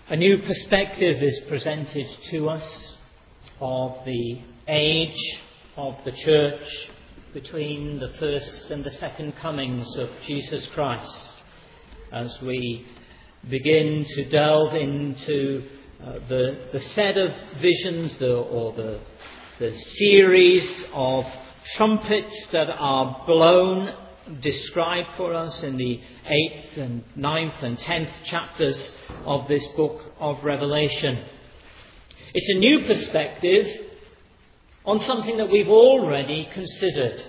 A new perspective is presented to us of the age of the church between the first and the second comings of Jesus Christ, as we begin to delve into the set of visions the series of trumpets that are blown, described for us in the 8th and 9th and 10th chapters of this book of Revelation. It's a new perspective on something that we've already considered.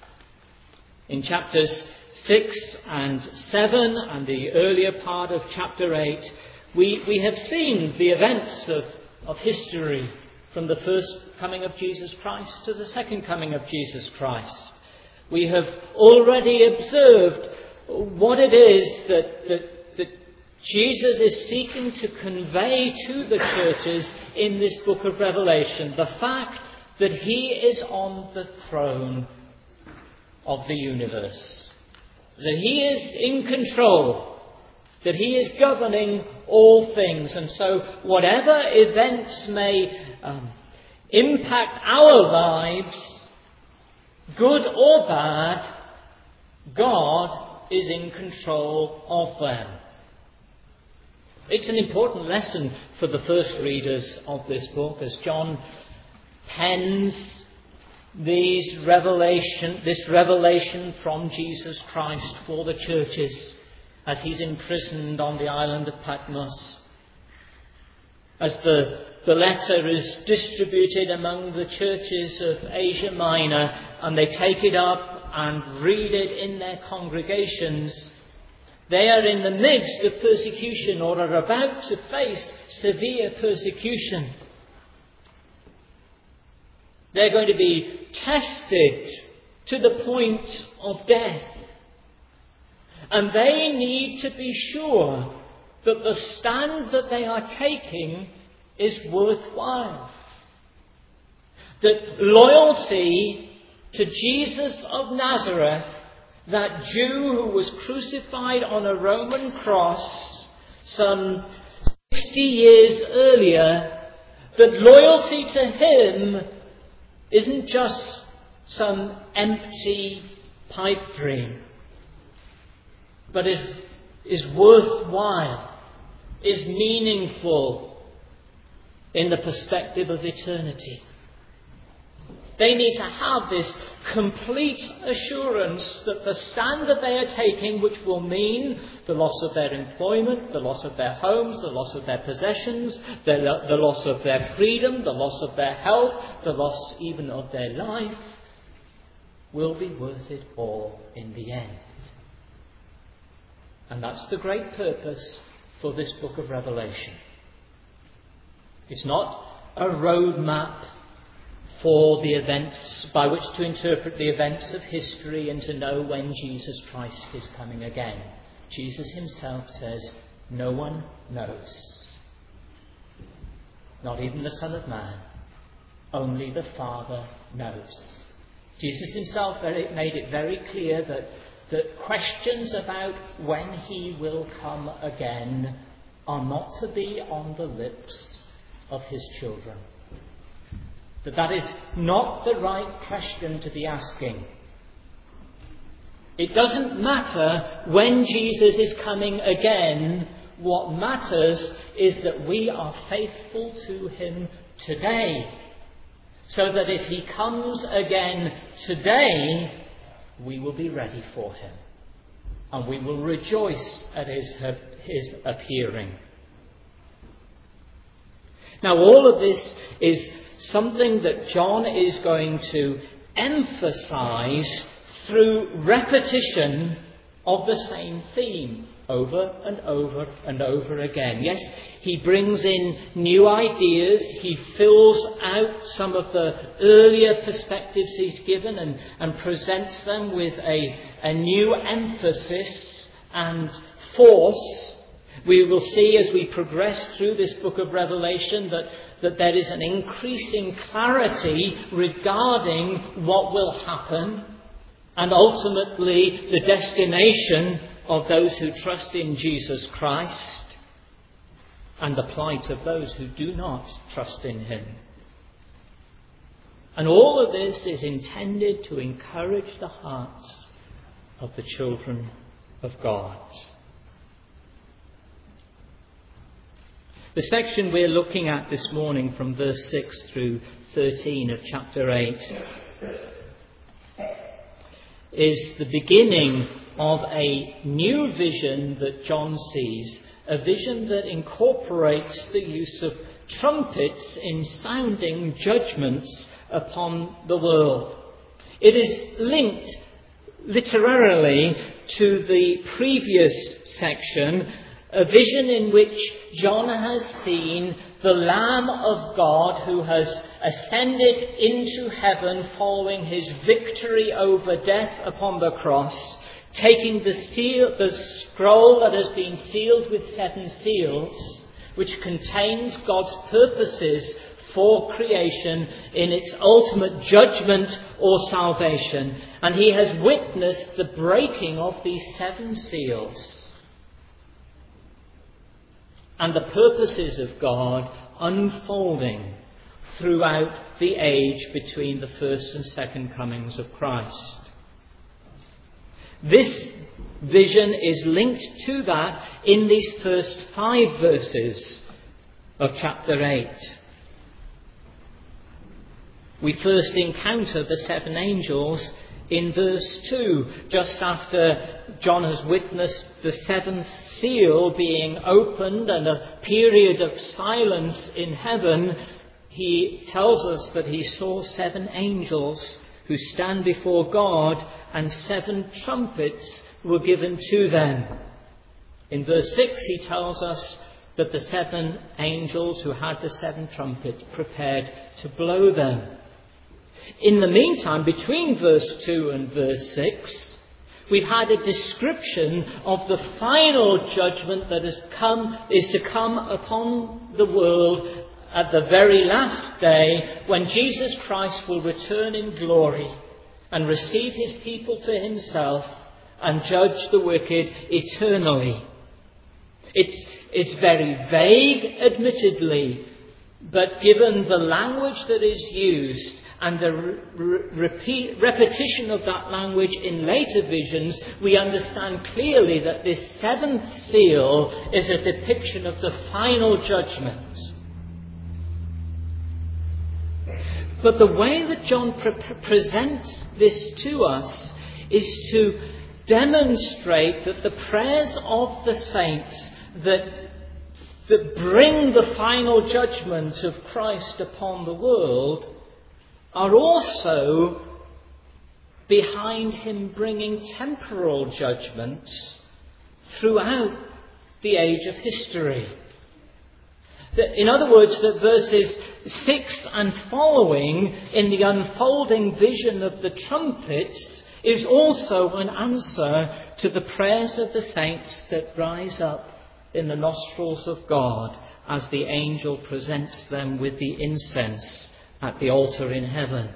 In chapters 6 and 7 and the earlier part of chapter 8, we have seen the events of history from the first coming of Jesus Christ to the second coming of Jesus Christ. We have already observed what it is that Jesus is seeking to convey to the churches in this book of Revelation. The fact that he is on the throne of the universe. That he is in control. That he is governing all things. And so whatever events may impact our lives, good or bad, God is in control of them. It's an important lesson for the first readers of this book as John pens this revelation from Jesus Christ for the churches as he's imprisoned on the island of Patmos. As the letter is distributed among the churches of Asia Minor and they take it up and read it in their congregations, they are in the midst of persecution or are about to face severe persecution. They're going to be tested to the point of death. And they need to be sure that the stand that they are taking is worthwhile. That loyalty to Jesus of Nazareth, that Jew who was crucified on a Roman cross some 60 years earlier, that loyalty to him isn't just some empty pipe dream, but is worthwhile, is meaningful in the perspective of eternity. They need to have this complete assurance that the stand that they are taking, which will mean the loss of their employment, the loss of their homes, the loss of their possessions, the loss of their freedom, the loss of their health, the loss even of their life, will be worth it all in the end. And that's the great purpose for this book of Revelation. It's not a roadmap for the events by which to interpret the events of history and to know when Jesus Christ is coming again. Jesus himself says, no one knows. Not even the Son of Man. Only the Father knows. Jesus himself made it very clear that questions about when he will come again are not to be on the lips of his children. That is not the right question to be asking. It doesn't matter when Jesus is coming again. What matters is that we are faithful to him today. So that if he comes again today, we will be ready for him. And we will rejoice at his appearing. Now all of this is something that John is going to emphasize through repetition of the same theme over and over and over again. Yes, he brings in new ideas. He fills out some of the earlier perspectives he's given and presents them with a new emphasis and force. We will see as we progress through this book of Revelation that there is an increasing clarity regarding what will happen and ultimately the destination of those who trust in Jesus Christ. and the plight of those who do not trust in him. And all of this is intended to encourage the hearts of the children of God. The section we're looking at this morning from verse 6 through 13 of chapter 8 is the beginning of a new vision that John sees, a vision that incorporates the use of trumpets in sounding judgments upon the world. It is linked literally to the previous section, a vision in which John has seen the Lamb of God who has ascended into heaven following his victory over death upon the cross, taking the scroll that has been sealed with 7 seals, which contains God's purposes for creation in its ultimate judgment or salvation. And he has witnessed the breaking of these 7 seals and the purposes of God unfolding throughout the age between the first and second comings of Christ. This vision is linked to that in these first 5 verses of chapter 8. We first encounter the 7 angels in verse 2, just after John has witnessed the 7th seal being opened and a period of silence in heaven. He tells us that he saw 7 angels who stand before God, and 7 trumpets were given to them. In verse 6 he tells us that the 7 angels who had the 7 trumpets prepared to blow them. In the meantime, between verse 2 and verse 6, we've had a description of the final judgment that is to come upon the world at the very last day, when Jesus Christ will return in glory and receive his people to himself and judge the wicked eternally. It's very vague, admittedly, but given the language that is used and the repetition of that language in later visions, we understand clearly that this 7th seal is a depiction of the final judgment. But the way that John presents this to us is to demonstrate that the prayers of the saints that bring the final judgment of Christ upon the world are also behind him bringing temporal judgments throughout the age of history. In other words, that verses 6 and following in the unfolding vision of the trumpets is also an answer to the prayers of the saints that rise up in the nostrils of God as the angel presents them with the incense at the altar in heaven.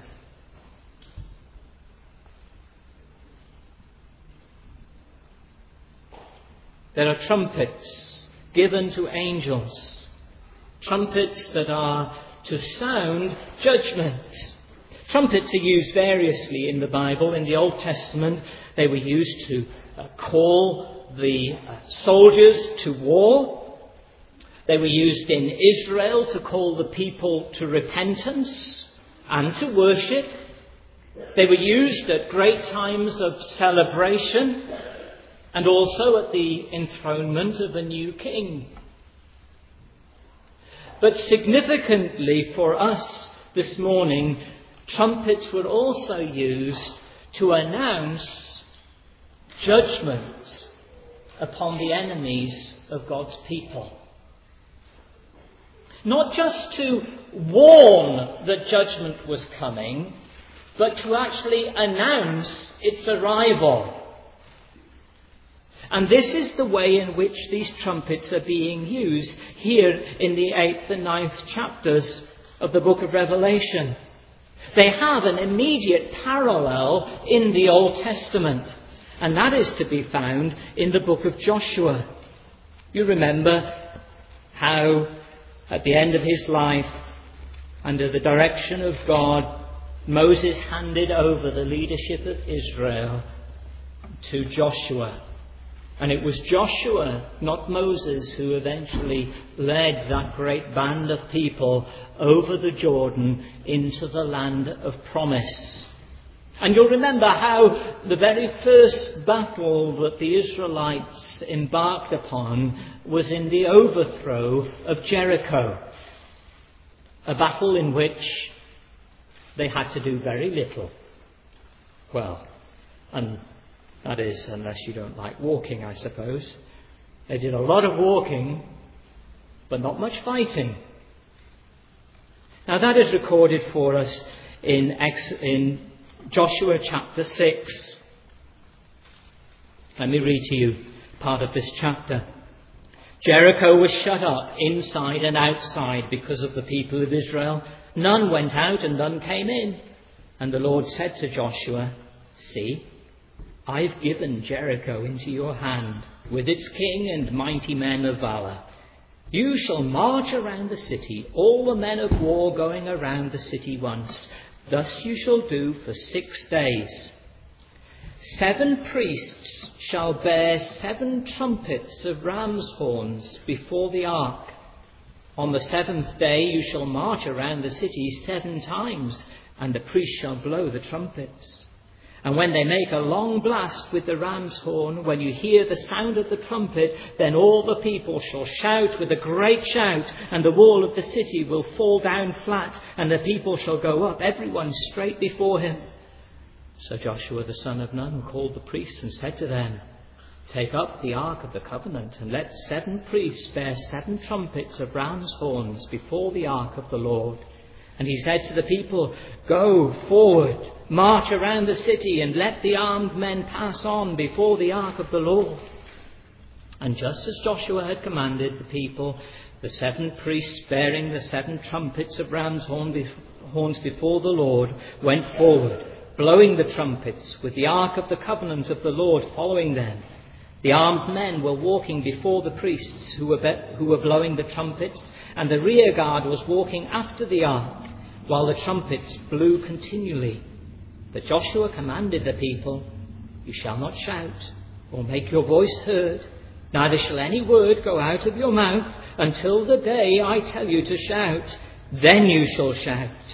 There are trumpets given to angels, trumpets that are to sound judgment. Trumpets are used variously in the Bible. In the Old Testament, they were used to call the soldiers to war. They were used in Israel to call the people to repentance and to worship. They were used at great times of celebration and also at the enthronement of a new king. But significantly for us this morning, trumpets were also used to announce judgment upon the enemies of God's people. Not just to warn that judgment was coming, but to actually announce its arrival. And this is the way in which these trumpets are being used here in the 8th and 9th chapters of the book of Revelation. They have an immediate parallel in the Old Testament, and that is to be found in the book of Joshua. You remember how at the end of his life, under the direction of God, Moses handed over the leadership of Israel to Joshua. And it was Joshua, not Moses, who eventually led that great band of people over the Jordan into the land of promise. And you'll remember how the very first battle that the Israelites embarked upon was in the overthrow of Jericho. A battle in which they had to do very little. Well, and that is, unless you don't like walking, I suppose. They did a lot of walking, but not much fighting. Now that is recorded for us in Joshua chapter 6. Let me read to you part of this chapter. Jericho was shut up inside and outside because of the people of Israel. None went out and none came in. And the Lord said to Joshua, "See, I've given Jericho into your hand, with its king and mighty men of valor. You shall march around the city, all the men of war going around the city once. Thus you shall do for 6 days. 7 priests shall bear 7 trumpets of ram's horns before the ark. On the 7th day you shall march around the city 7 times, and the priests shall blow the trumpets. And when they make a long blast with the ram's horn, when you hear the sound of the trumpet, then all the people shall shout with a great shout, and the wall of the city will fall down flat, and the people shall go up, everyone straight before him." So Joshua the son of Nun called the priests and said to them, "Take up the ark of the covenant, and let 7 priests bear 7 trumpets of ram's horns before the ark of the Lord." And he said to the people, "Go forward, march around the city, and let the armed men pass on before the ark of the Lord." And just as Joshua had commanded the people, the 7 priests bearing the 7 trumpets of ram's horns before the Lord went forward, blowing the trumpets, with the ark of the covenant of the Lord following them. The armed men were walking before the priests who were blowing the trumpets, and the rear guard was walking after the ark, while the trumpets blew continually. But Joshua commanded the people, "You shall not shout or make your voice heard, neither shall any word go out of your mouth until the day I tell you to shout. Then you shall shout."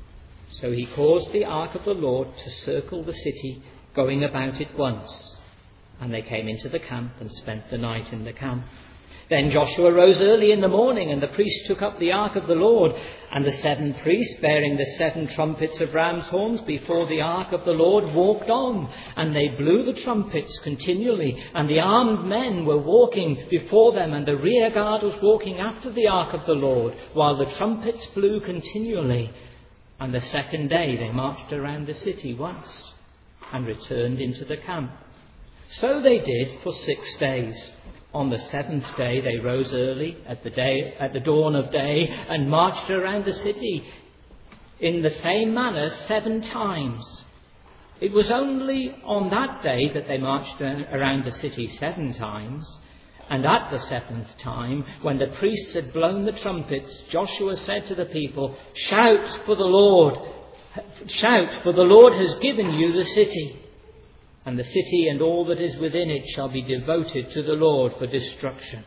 So he caused the ark of the Lord to circle the city, going about it once. And they came into the camp and spent the night in the camp. Then Joshua rose early in the morning, and the priests took up the ark of the Lord. And the 7 priests, bearing the 7 trumpets of ram's horns before the ark of the Lord, walked on. And they blew the trumpets continually. And the armed men were walking before them, and the rear guard was walking after the ark of the Lord, while the trumpets blew continually. And the 2nd day they marched around the city once, and returned into the camp. So they did for 6 days. On the 7th day they rose early at the dawn of day, and marched around the city in the same manner 7 times. It was only on that day that they marched around the city 7 times. And at the 7th time, when the priests had blown the trumpets, Joshua said to the people, "Shout for the Lord! Shout, for the Lord has given you the city. And the city and all that is within it shall be devoted to the Lord for destruction."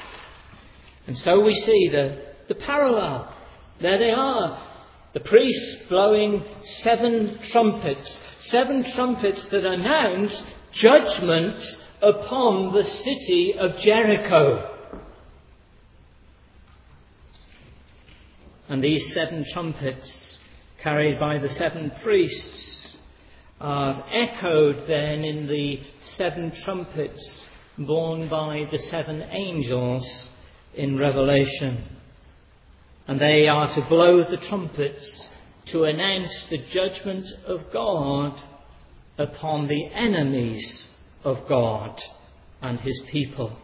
And so we see the parallel. There they are. The priests blowing 7 trumpets. 7 trumpets that announce judgment upon the city of Jericho. And these 7 trumpets, carried by the 7 priests, are echoed then in the 7 trumpets borne by the 7 angels in Revelation. And they are to blow the trumpets to announce the judgment of God upon the enemies of God and his people.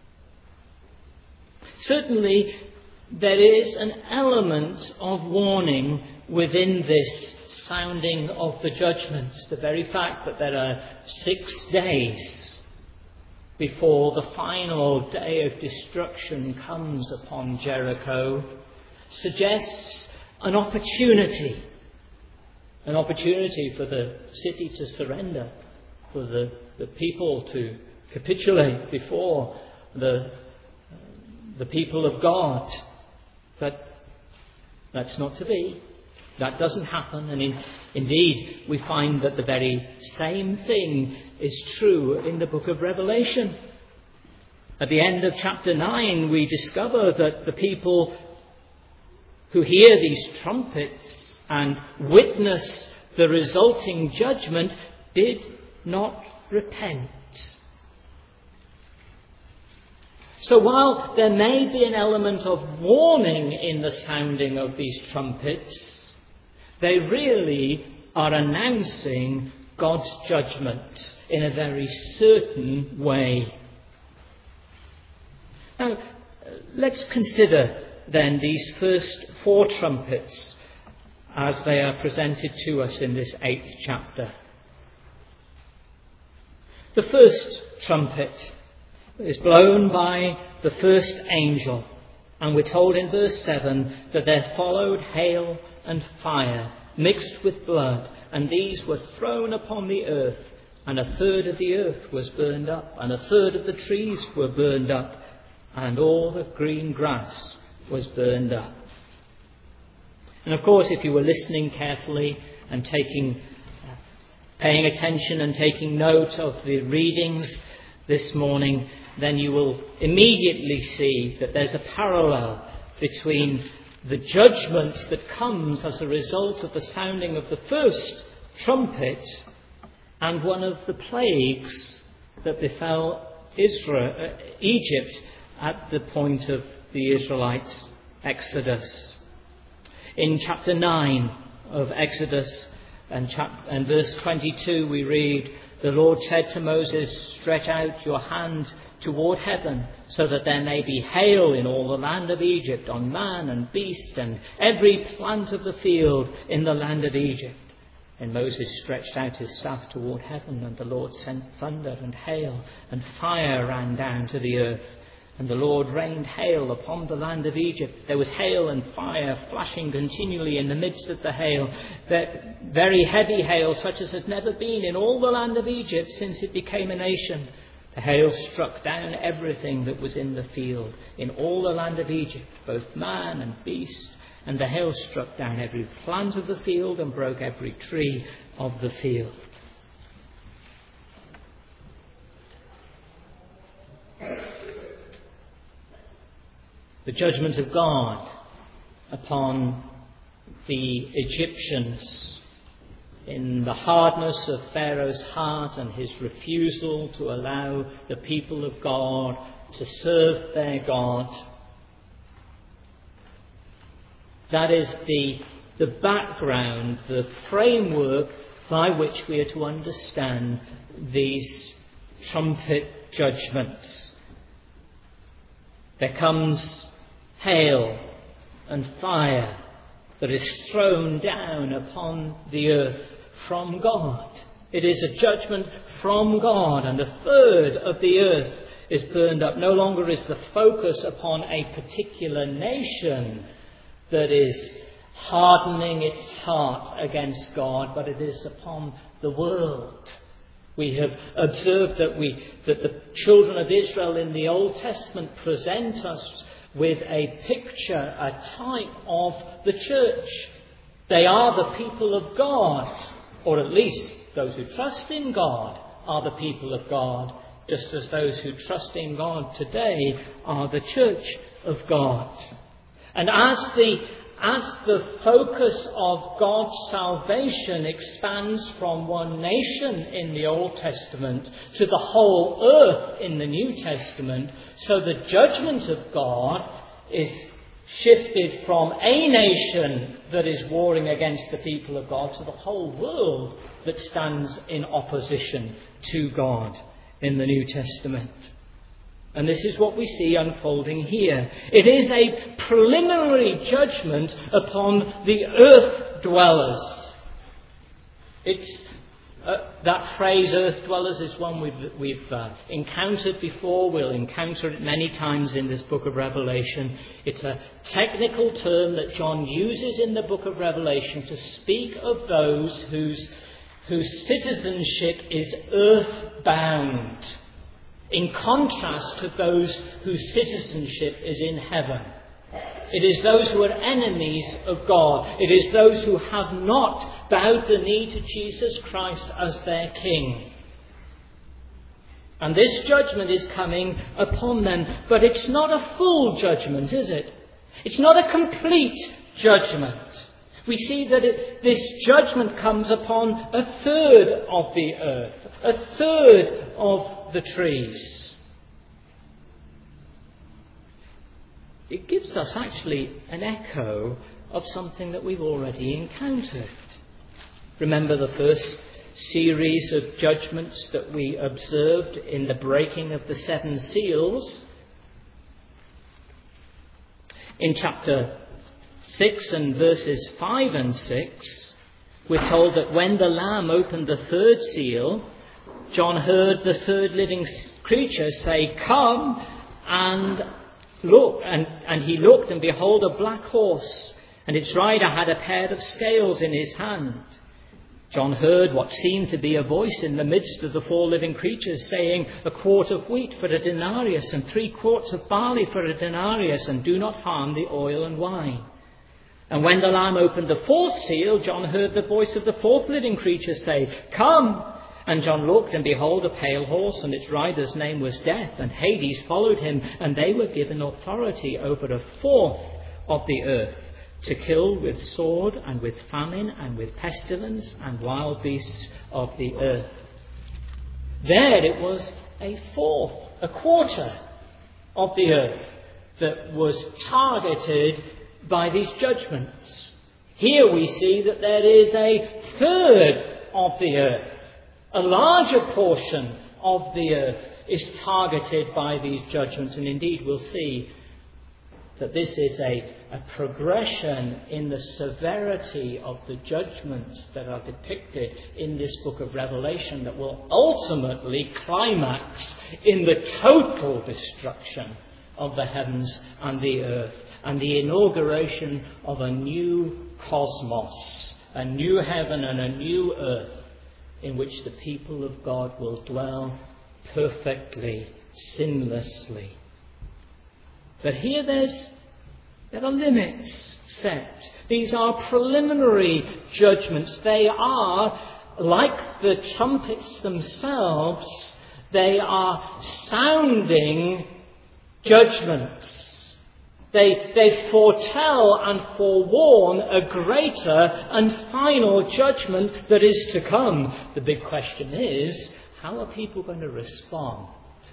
Certainly, there is an element of warning within this sounding of the judgments. The very fact that there are 6 days before the final day of destruction comes upon Jericho suggests an opportunity for the city to surrender, for the people to capitulate before the people of God. But that's not to be. That doesn't happen. And indeed, we find that the very same thing is true in the book of Revelation. At the end of chapter 9, we discover that the people who hear these trumpets and witness the resulting judgment did not repent. So while there may be an element of warning in the sounding of these trumpets, they really are announcing God's judgment in a very certain way. Now, let's consider then these first 4 trumpets as they are presented to us in this 8th chapter. The first trumpet is blown by the first angel, and we're told in verse 7 that there followed hail and fire mixed with blood, and these were thrown upon the earth, and 1/3 of the earth was burned up, and 1/3 of the trees were burned up, and all the green grass was burned up. And of course, if you were listening carefully and paying attention and taking note of the readings this morning, then you will immediately see that there's a parallel between the judgment that comes as a result of the sounding of the first trumpet and one of the plagues that befell Egypt at the point of the Israelites' exodus. In chapter 9 of Exodus and verse 22 we read, "The Lord said to Moses, 'Stretch out your hand toward heaven, so that there may be hail in all the land of Egypt, on man and beast, and every plant of the field in the land of Egypt.' And Moses stretched out his staff toward heaven, and the Lord sent thunder and hail, and fire ran down to the earth. And the Lord rained hail upon the land of Egypt. There was hail and fire flashing continually in the midst of the hail, very heavy hail, such as had never been in all the land of Egypt since it became a nation. The hail struck down everything that was in the field, in all the land of Egypt, both man and beast. And the hail struck down every plant of the field and broke every tree of the field." The judgment of God upon the Egyptians in the hardness of Pharaoh's heart and his refusal to allow the people of God to serve their God. That is the background, the framework by which we are to understand these trumpet judgments. There comes hail and fire that is thrown down upon the earth from God. It is a judgment from God, and 1/3 of the earth is burned up. No longer is the focus upon a particular nation that is hardening its heart against God, but it is upon the world. We have observed that the children of Israel in the Old Testament present us with a picture, a type of the church. They are the people of God, or at least those who trust in God are the people of God, just as those who trust in God today are the church of God. And as the focus of God's salvation expands from one nation in the Old Testament to the whole earth in the New Testament, so the judgment of God is shifted from a nation that is warring against the people of God to the whole world that stands in opposition to God in the New Testament. And this is what we see unfolding here. It is a preliminary judgment upon the earth dwellers. It's That phrase, earth dwellers, is one we've encountered before. We'll encounter it many times in this book of Revelation. It's a technical term that John uses in the book of Revelation to speak of those whose citizenship is earthbound, in contrast to those whose citizenship is in heaven. It is those who are enemies of God. It is those who have not bowed the knee to Jesus Christ as their King. And this judgment is coming upon them. But it's not a full judgment, is it? It's not a complete judgment. We see that this judgment comes upon a third of the earth, a third of the trees. It gives us actually an echo of something that we've already encountered. Remember the first series of judgments that we observed in the breaking of the 7 seals? In chapter 6 and verses 5 and 6, we're told that when the Lamb opened the 3rd seal, John heard the 3rd living creature say, "Come," and look, and he looked, and behold, a black horse, and its rider had a pair of scales in his hand. John heard what seemed to be a voice in the midst of the 4 living creatures saying, "A quart of wheat for a denarius, and 3 quarts of barley for a denarius, and do not harm the oil and wine." And when the Lamb opened the 4th seal, John heard the voice of the 4th living creature say, "Come." And John looked, and behold, a pale horse, and its rider's name was Death, and Hades followed him, and they were given authority over a fourth of the earth, to kill with sword, and with famine, and with pestilence, and wild beasts of the earth. There it was a quarter of the earth that was targeted by these judgments. Here we see that there is a third of the earth. A larger portion of the earth is targeted by these judgments, and indeed we'll see that this is a progression in the severity of the judgments that are depicted in this book of Revelation that will ultimately climax in the total destruction of the heavens and the earth, and the inauguration of a new cosmos, a new heaven and a new earth, in which the people of God will dwell perfectly, sinlessly. But here there are limits set. These are preliminary judgments. They are, like the trumpets themselves, they are sounding judgments. They foretell and forewarn a greater and final judgment that is to come. The big question is, how are people going to respond?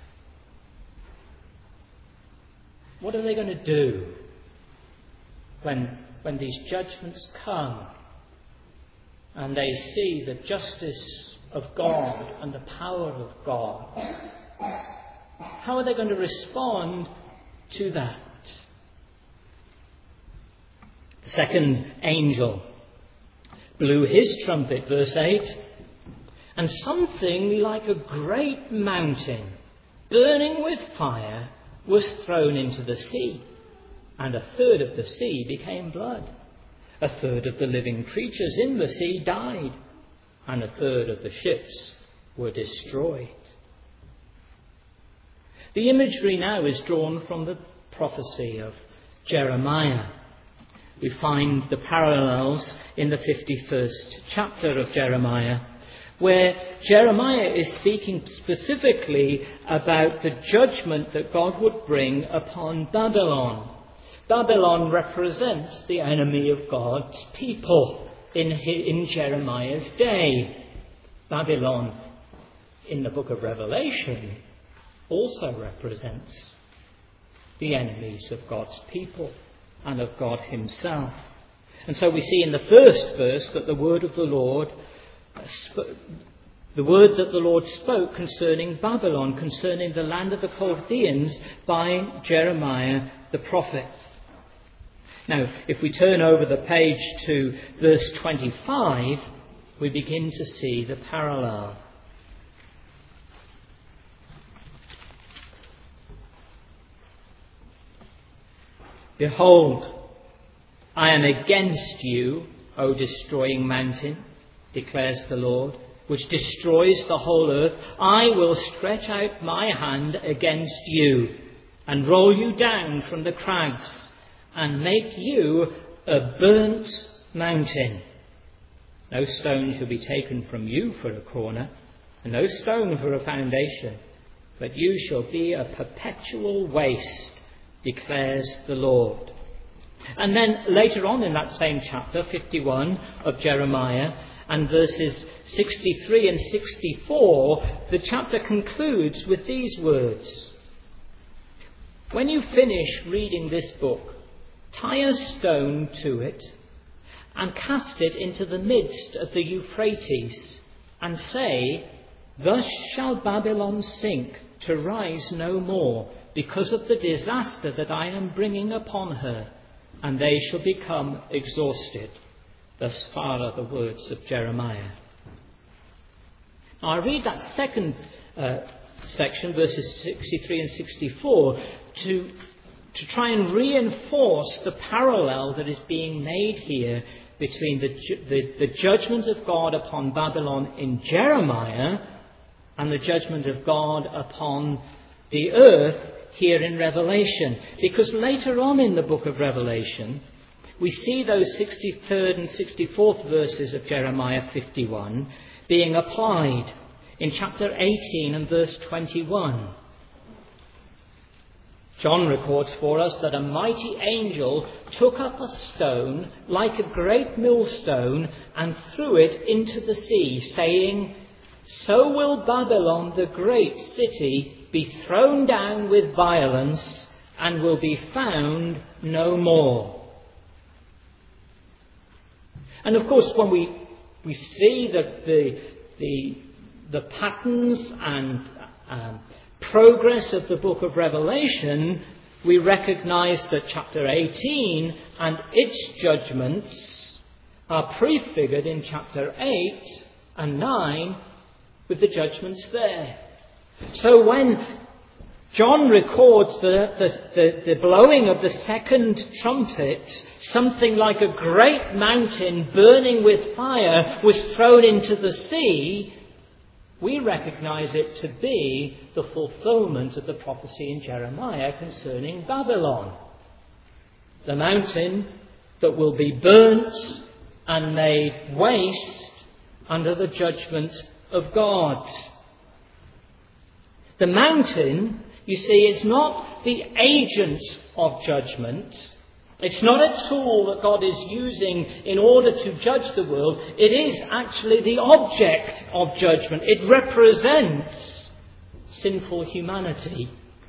What are they going to do when these judgments come and they see the justice of God and the power of God? How are they going to respond to that? The second angel blew his trumpet, verse 8, and something like a great mountain, burning with fire, was thrown into the sea, and a third of the sea became blood. A third of the living creatures in the sea died, and a third of the ships were destroyed. The imagery now is drawn from the prophecy of Jeremiah. We find the parallels in the 51st chapter of Jeremiah, where Jeremiah is speaking specifically about the judgment that God would bring upon Babylon. Babylon represents the enemy of God's people in Jeremiah's day. Babylon, in the book of Revelation, also represents the enemies of God's people and of God himself. And so we see in the first verse that the word that the Lord spoke concerning Babylon, concerning the land of the Chaldeans, by Jeremiah the prophet. Now, if we turn over the page to verse 25, we begin to see the parallel. Behold, I am against you, O destroying mountain, declares the Lord, which destroys the whole earth. I will stretch out my hand against you and roll you down from the crags and make you a burnt mountain. No stone shall be taken from you for a corner, and no stone for a foundation, but you shall be a perpetual waste, declares the Lord. And then later on in that same chapter, 51 of Jeremiah, and verses 63 and 64, the chapter concludes with these words. When you finish reading this book, tie a stone to it and cast it into the midst of the Euphrates, and say, thus shall Babylon sink to rise no more, because of the disaster that I am bringing upon her, and they shall become exhausted. Thus far are the words of Jeremiah. Now I read that second section, verses 63 and 64, to try and reinforce the parallel that is being made here between the judgment of God upon Babylon in Jeremiah and the judgment of God upon the earth here in Revelation. Because later on in the book of Revelation, we see those 63rd and 64th verses of Jeremiah 51 being applied in chapter 18 and verse 21. John records for us that a mighty angel took up a stone like a great millstone and threw it into the sea, saying, so will Babylon, the great city, be thrown down with violence and will be found no more. And of course, when we see that the patterns and progress of the book of Revelation, we recognize that chapter 18 and its judgments are prefigured in chapter 8 and 9 with the judgments there. So when John records the blowing of the second trumpet, something like a great mountain burning with fire was thrown into the sea, we recognize it to be the fulfillment of the prophecy in Jeremiah concerning Babylon. The mountain that will be burnt and made waste under the judgment of God. The mountain, you see, is not the agent of judgment. It's not a tool that God is using in order to judge the world. It is actually the object of judgment. It represents sinful humanity.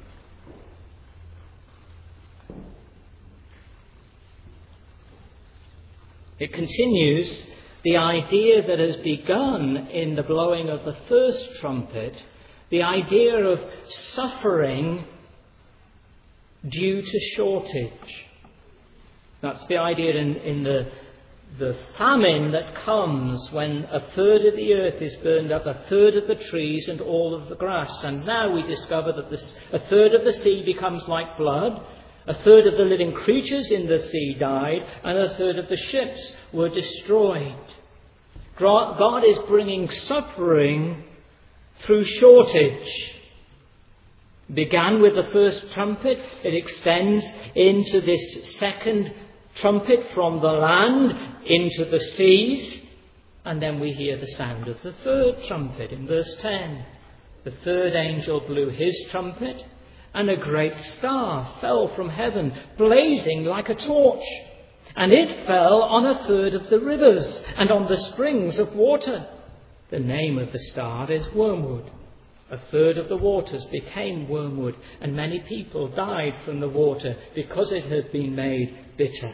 It continues the idea that has begun in the blowing of the first trumpet, the idea of suffering due to shortage. That's the idea in the famine that comes when a third of the earth is burned up, a third of the trees and all of the grass. And now we discover that a third of the sea becomes like blood, a third of the living creatures in the sea died, and a third of the ships were destroyed. God is bringing suffering through shortage. Began with the first trumpet, it extends into this second trumpet from the land into the seas, and then we hear the sound of the third trumpet in verse 10. The third angel blew his trumpet, and a great star fell from heaven, blazing like a torch, and it fell on a third of the rivers and on the springs of water. The name of the star is Wormwood. A third of the waters became wormwood, and many people died from the water because it had been made bitter.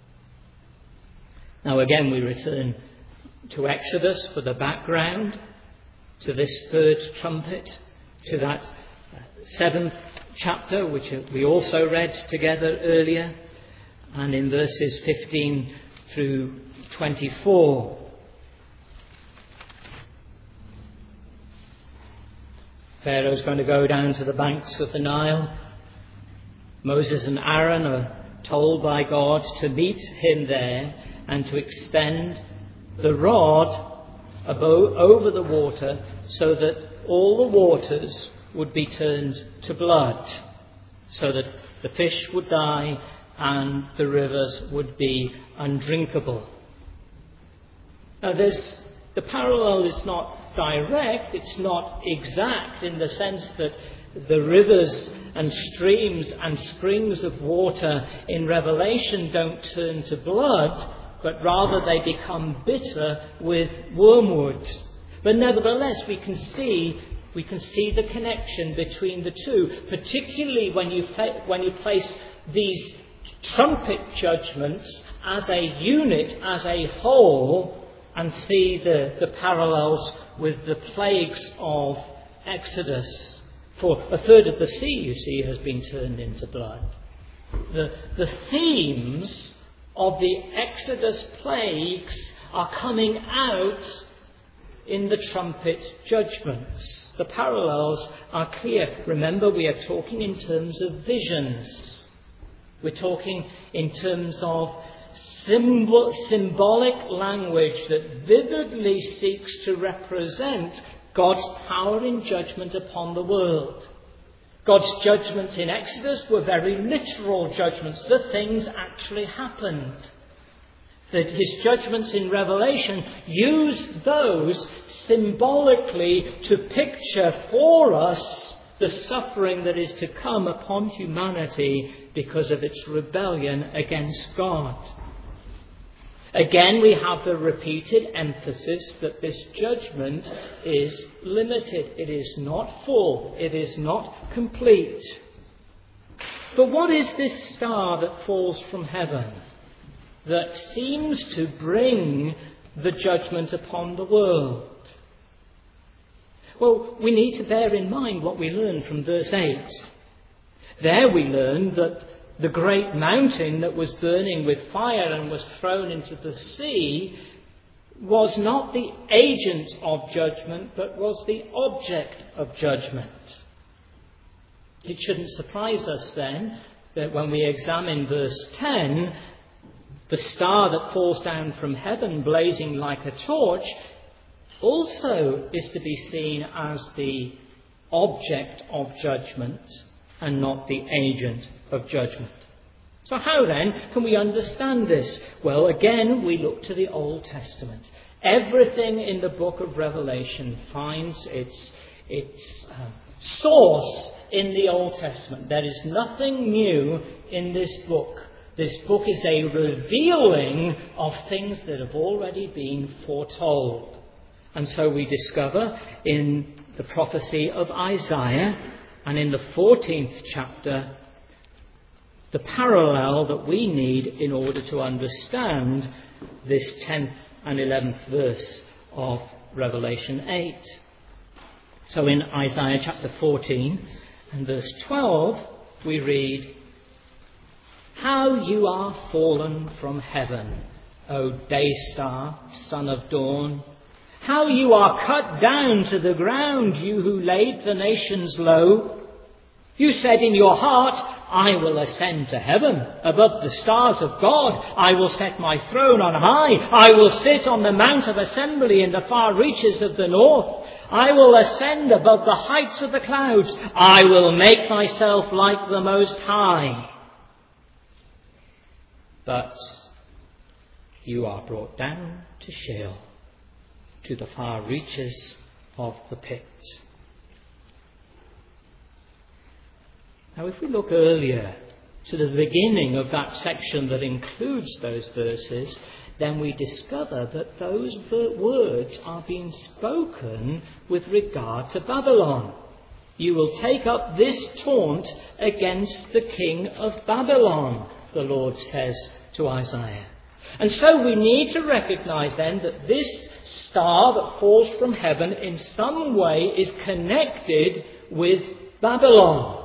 Now again we return to Exodus for the background, to this third trumpet, to that 7th chapter, which we also read together earlier, and in verses 15 through 24. Pharaoh's going to go down to the banks of the Nile. Moses and Aaron are told by God to meet him there and to extend the rod over the water so that all the waters would be turned to blood, so that the fish would die and the rivers would be undrinkable. Now the parallel is not direct, it's not exact in the sense that the rivers and streams and springs of water in Revelation don't turn to blood, but rather they become bitter with wormwood. But nevertheless, we can see the connection between the two, particularly when you place these trumpet judgments as a unit, as a whole, and see the parallels with the plagues of Exodus. For a third of the sea, you see, has been turned into blood. The themes of the Exodus plagues are coming out in the trumpet judgments. The parallels are clear. Remember, we are talking in terms of visions. We're talking in terms of symbolic language that vividly seeks to represent God's power in judgment upon the world. God's judgments in Exodus were very literal judgments. The things actually happened. That his judgments in Revelation use those symbolically to picture for us the suffering that is to come upon humanity because of its rebellion against God. Again, we have the repeated emphasis that this judgment is limited. It is not full. It is not complete. But what is this star that falls from heaven that seems to bring the judgment upon the world? Well, we need to bear in mind what we learn from verse 8. There we learn that the great mountain that was burning with fire and was thrown into the sea was not the agent of judgment, but was the object of judgment. It shouldn't surprise us then that when we examine verse 10, the star that falls down from heaven blazing like a torch also is to be seen as the object of judgment and not the agent of judgment. So how then can we understand this? Well, again, we look to the Old Testament. Everything in the book of Revelation finds its source in the Old Testament. There is nothing new in this book. This book is a revealing of things that have already been foretold. And so we discover in the prophecy of Isaiah and in the 14th chapter the parallel that we need in order to understand this 10th and 11th verse of Revelation 8. So in Isaiah chapter 14 and verse 12 we read, "How you are fallen from heaven, O day star, son of dawn. How you are cut down to the ground, you who laid the nations low. You said in your heart, I will ascend to heaven above the stars of God. I will set my throne on high. I will sit on the mount of assembly in the far reaches of the north. I will ascend above the heights of the clouds. I will make myself like the Most High. But you are brought down to Sheol, to the far reaches of the pit." Now, if we look earlier to the beginning of that section that includes those verses, then we discover that those words are being spoken with regard to Babylon. "You will take up this taunt against the king of Babylon," the Lord says to Isaiah. And so we need to recognize then that this star that falls from heaven in some way is connected with Babylon.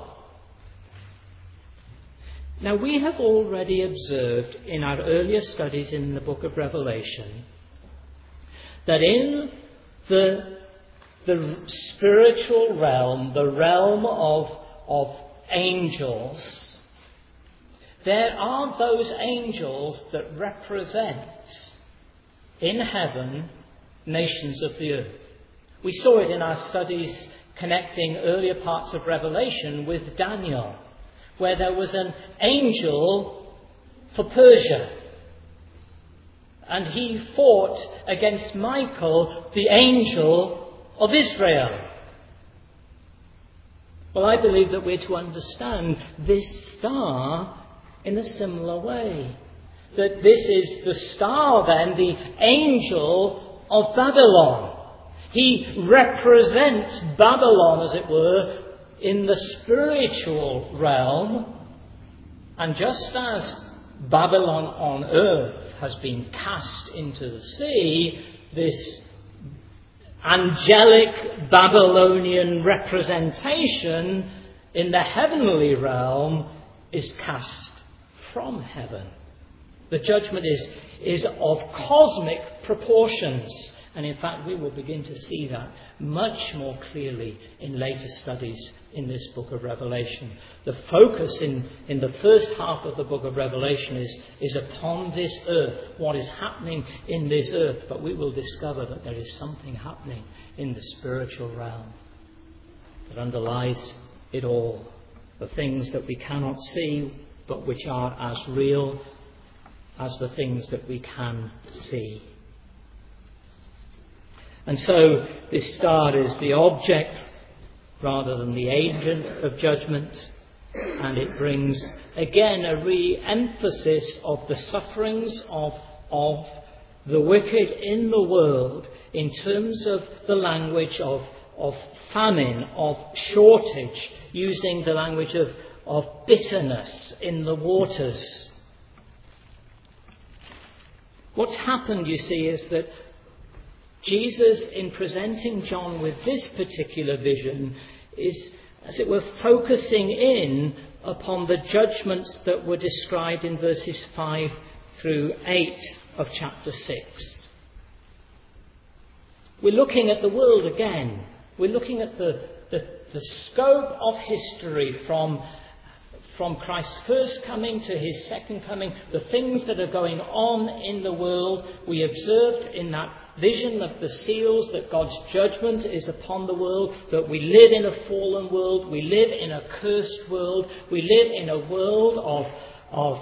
Now, we have already observed in our earlier studies in the book of Revelation that in the the spiritual realm, the realm of angels, there are those angels that represent in heaven nations of the earth. We saw it in our studies connecting earlier parts of Revelation with Daniel, where there was an angel for Persia. And he fought against Michael, the angel of Israel. Well, I believe that we're to understand this star in a similar way. That this is the star then, the angel of Babylon. He represents Babylon, as it were, in the spiritual realm. And just as Babylon on earth has been cast into the sea, this angelic Babylonian representation in the heavenly realm is cast from heaven. The judgment is of cosmic proportions. And in fact, we will begin to see that much more clearly in later studies in this book of Revelation. The focus in the first half of the book of Revelation is upon this earth, what is happening in this earth. But we will discover that there is something happening in the spiritual realm that underlies it all. The things that we cannot see, but which are as real as the things that we can see. And so this star is the object rather than the agent of judgment, and it brings again a re-emphasis of the sufferings of the wicked in the world in terms of the language of famine, of shortage, using the language of bitterness in the waters. What's happened, you see, is that Jesus, in presenting John with this particular vision, is, as it were, focusing in upon the judgments that were described in verses 5 through 8 of chapter 6. We're looking at the world again. We're looking at the scope of history from Christ's first coming to his second coming, the things that are going on in the world. We observed in that vision of the seals that God's judgment is upon the world, that we live in a fallen world, we live in a cursed world, we live in a world of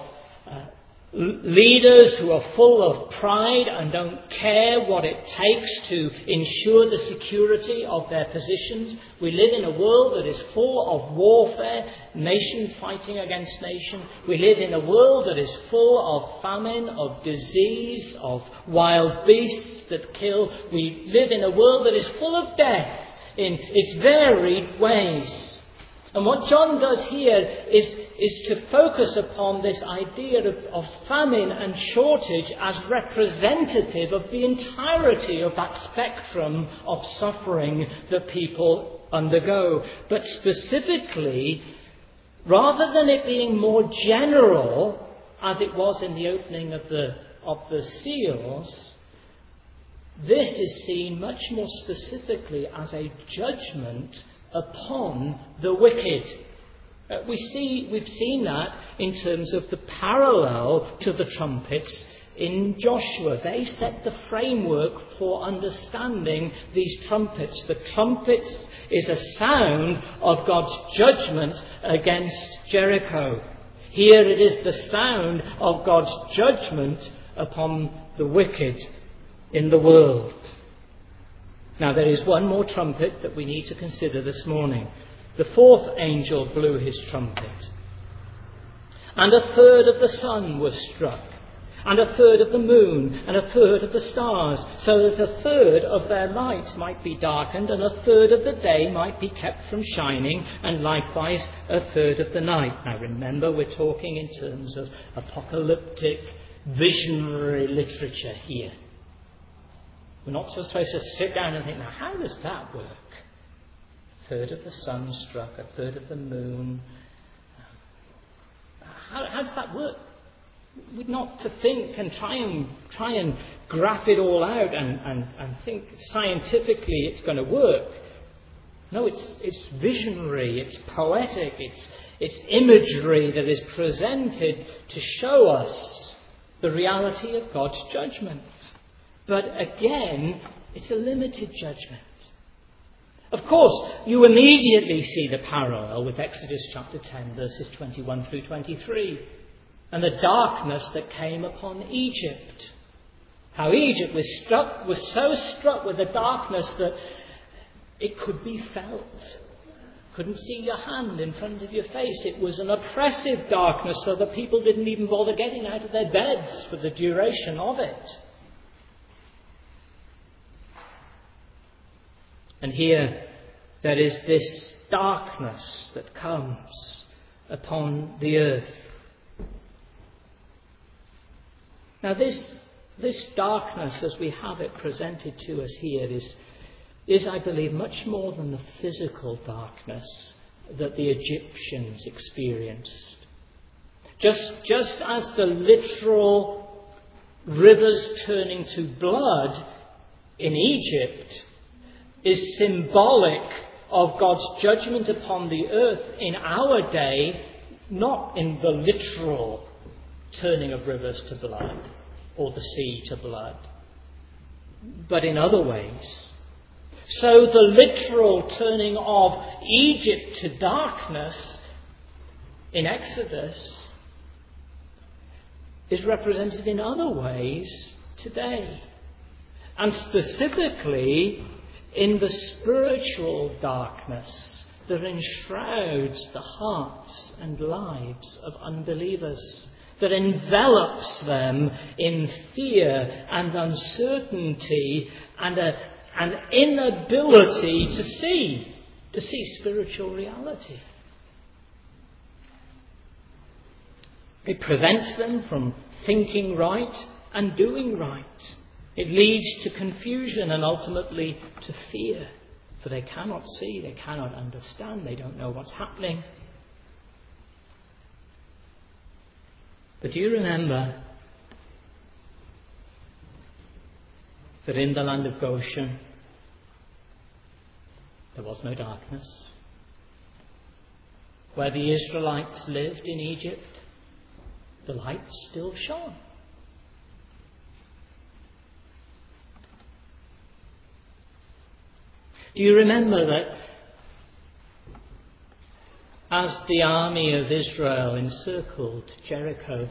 leaders who are full of pride and don't care what it takes to ensure the security of their positions. We live in a world that is full of warfare, nation fighting against nation. We live in a world that is full of famine, of disease, of wild beasts that kill. We live in a world that is full of death in its varied ways. And what John does here is to focus upon this idea of famine and shortage as representative of the entirety of that spectrum of suffering that people undergo. But specifically, rather than it being more general, as it was in the opening of the seals, this is seen much more specifically as a judgment upon the wicked. We've seen that in terms of the parallel to the trumpets in Joshua. They set the framework for understanding these trumpets. The trumpets is a sound of God's judgment against Jericho. Here it is the sound of God's judgment upon the wicked in the world. Now, there is one more trumpet that we need to consider this morning. The fourth angel blew his trumpet, and a third of the sun was struck, and a third of the moon, and a third of the stars, so that a third of their light might be darkened, and a third of the day might be kept from shining, and likewise a third of the night. Now, remember, we're talking in terms of apocalyptic, visionary literature here. We're not supposed to sit down and think, now, how does that work? A third of the sun struck, a third of the moon. How does that work? We're not to think and try and graph it all out and think scientifically it's going to work. No, it's visionary, it's poetic, it's imagery that is presented to show us the reality of God's judgment. But again, it's a limited judgment. Of course, you immediately see the parallel with Exodus chapter 10, verses 21 through 23, and the darkness that came upon Egypt. How Egypt was so struck with the darkness that it could be felt. Couldn't see your hand in front of your face. It was an oppressive darkness, so that people didn't even bother getting out of their beds for the duration of it. And here there is this darkness that comes upon the earth. Now this darkness, as we have it presented to us here, is, I believe, much more than the physical darkness that the Egyptians experienced. Just as the literal rivers turning to blood in Egypt is symbolic of God's judgment upon the earth in our day, not in the literal turning of rivers to blood or the sea to blood, but in other ways. So the literal turning of Egypt to darkness in Exodus is represented in other ways today. And specifically in the spiritual darkness that enshrouds the hearts and lives of unbelievers, that envelops them in fear and uncertainty and an inability to see spiritual reality. It prevents them from thinking right and doing right. It leads to confusion and ultimately to fear, for they cannot see, they cannot understand, they don't know what's happening. But do you remember that in the land of Goshen there was no darkness? Where the Israelites lived in Egypt, the light still shone. Do you remember that as the army of Israel encircled Jericho,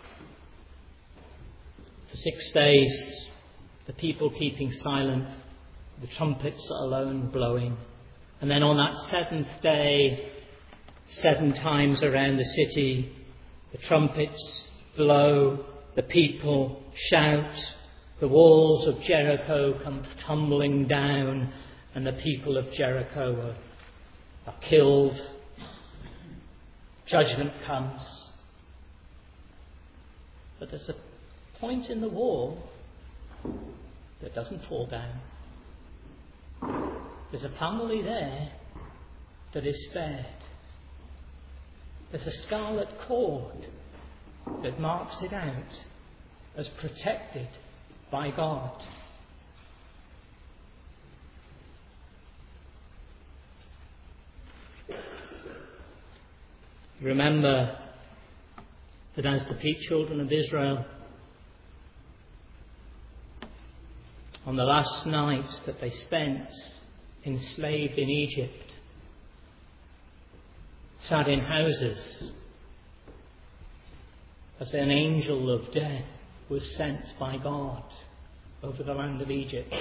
for 6 days, the people keeping silent, the trumpets alone blowing, and then on that 7th day, 7 times around the city, the trumpets blow, the people shout, the walls of Jericho come tumbling down, and the people of Jericho are killed. Judgment comes. But there's a point in the wall that doesn't fall down. There's a family there that is spared. There's a scarlet cord that marks it out as protected by God. Remember that as the children of Israel, on the last night that they spent enslaved in Egypt, sat in houses as an angel of death was sent by God over the land of Egypt.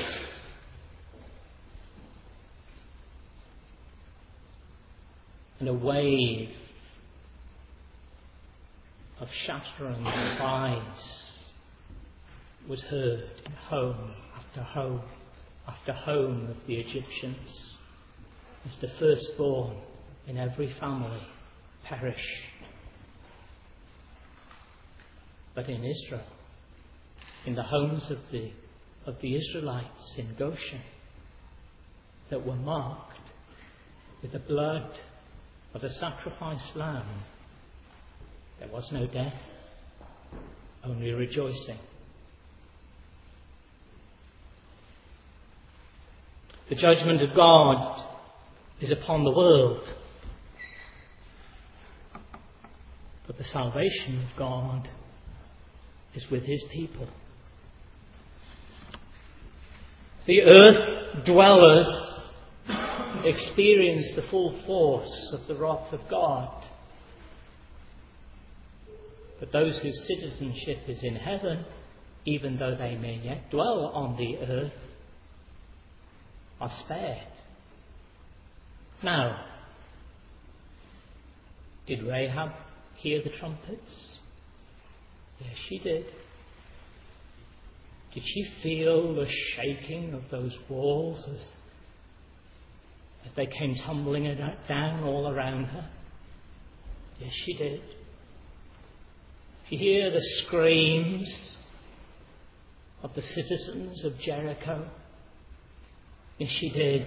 And a wave of shattering cries was heard in home after home after home of the Egyptians as the firstborn in every family perished. But in Israel, in the homes of the Israelites in Goshen that were marked with the blood of a sacrificed lamb, there was no death. only rejoicing. The judgment of God is upon the world, but the salvation of God is with his people. The earth dwellers experience the full force of the wrath of God, but those whose citizenship is in heaven, even though they may yet dwell on the earth, are spared. Now, did Rahab hear the trumpets? Yes, she did. Did she feel the shaking of those walls as they came tumbling down all around her? Yes, she did. Did she hear the screams of the citizens of Jericho? Yes, she did.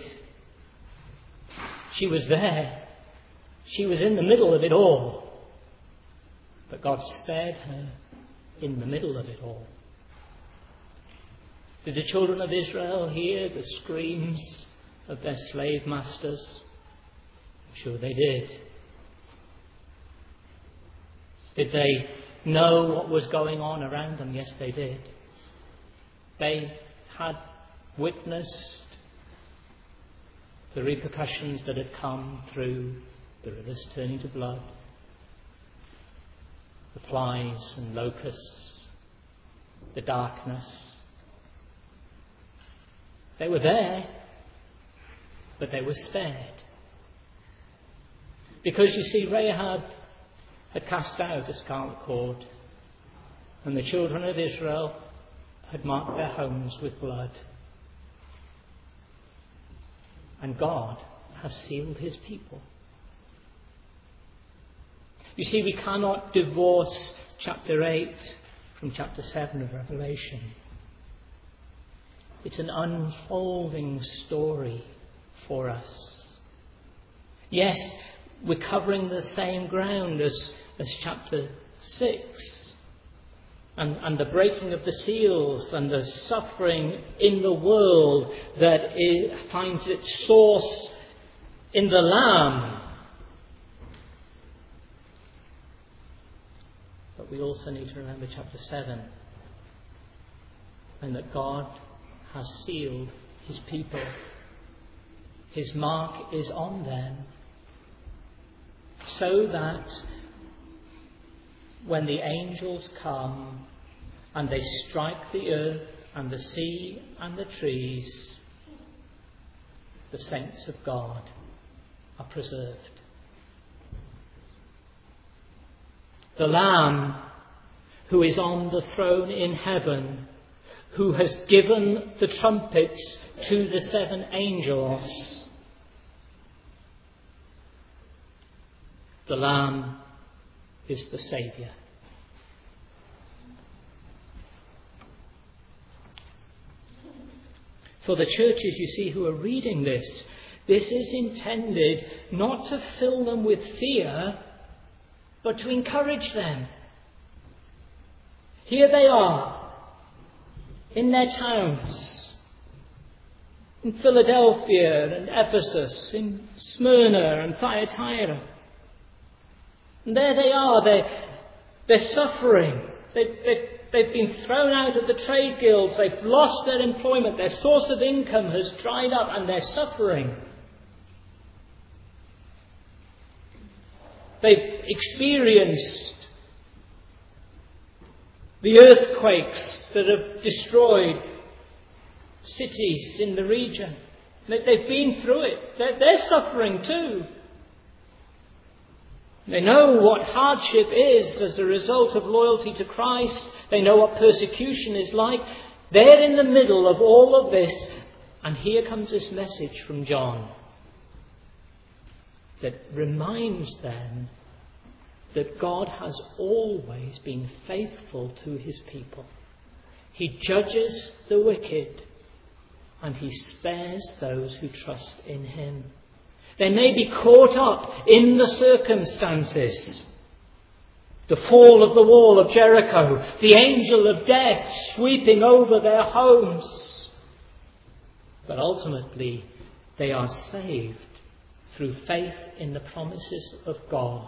She was there. She was in the middle of it all. But God spared her in the middle of it all. Did the children of Israel hear the screams of their slave masters? I'm sure they did. Did they know what was going on around them? Yes, they did. They had witnessed the repercussions that had come through the rivers turning to blood, the flies and locusts, the darkness. They were there, but they were spared. Because you see, Rahab had cast out a scarlet cord, and the children of Israel had marked their homes with blood. And God has sealed his people. You see, we cannot divorce chapter 8 from chapter 7 of Revelation. It's an unfolding story for us. Yes, we're covering the same ground as chapter 6. And the breaking of the seals and the suffering in the world that finds its source in the Lamb. But we also need to remember chapter 7, and that God has sealed his people. His mark is on them, so that when the angels come and they strike the earth and the sea and the trees, the saints of God are preserved. The Lamb who is on the throne in heaven, who has given the trumpets to the 7 angels, the Lamb is the Saviour. For the churches, you see, who are reading this is intended not to fill them with fear, but to encourage them. Here they are, in their towns, in Philadelphia and Ephesus, in Smyrna and Thyatira. And there they are, they're suffering. They've been thrown out of the trade guilds, they've lost their employment, their source of income has dried up, and they're suffering. They've experienced the earthquakes that have destroyed cities in the region. They've been through it. They're suffering too. They know what hardship is as a result of loyalty to Christ. They know what persecution is like. They're in the middle of all of this. And here comes this message from John that reminds them that God has always been faithful to his people. He judges the wicked and he spares those who trust in him. They may be caught up in the circumstances, The fall of the wall of Jericho, the angel of death sweeping over their homes. But ultimately, they are saved through faith in the promises of God.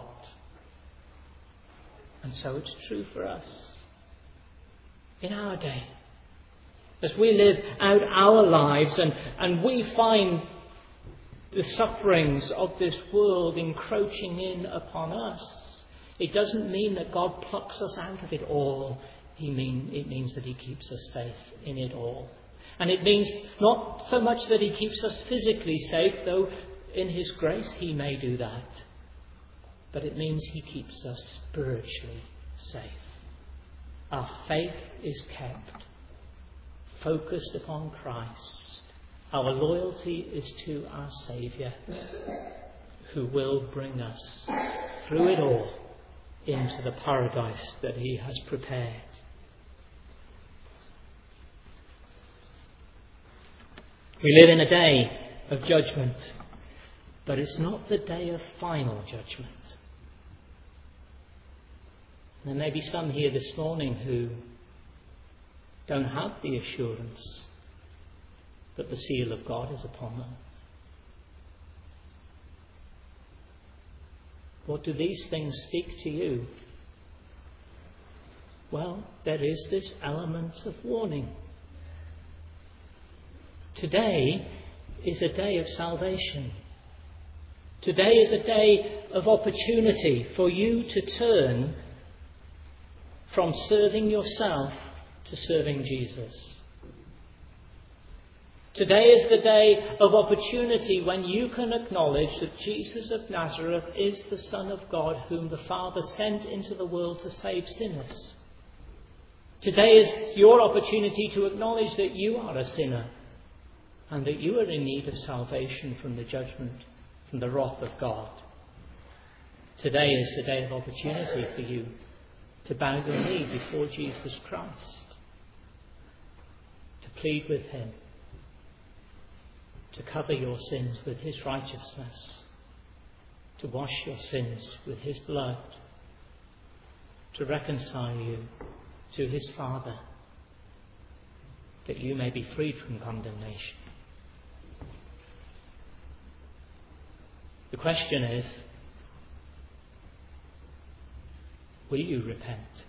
And so it's true for us in our day. As we live out our lives and we find the sufferings of this world encroaching in upon us, it doesn't mean that God plucks us out of it all. It means that he keeps us safe in it all. And it means not so much that he keeps us physically safe, though in his grace he may do that. But it means he keeps us spiritually safe. Our faith is kept focused upon Christ. Our loyalty is to our Saviour, who will bring us through it all into the paradise that he has prepared. We live in a day of judgment, but it's not the day of final judgment. There may be some here this morning who don't have the assurance that the seal of God is upon them. What do these things speak to you? Well, there is this element of warning. Today is a day of salvation. Today is a day of opportunity for you to turn from serving yourself to serving Jesus. Today is the day of opportunity when you can acknowledge that Jesus of Nazareth is the Son of God, whom the Father sent into the world to save sinners. Today is your opportunity to acknowledge that you are a sinner and that you are in need of salvation from the judgment, from the wrath of God. Today is the day of opportunity for you to bow your knee before Jesus Christ, to plead with him, to cover your sins with his righteousness, to wash your sins with his blood, to reconcile you to his Father, that you may be freed from condemnation. The question is, will you repent?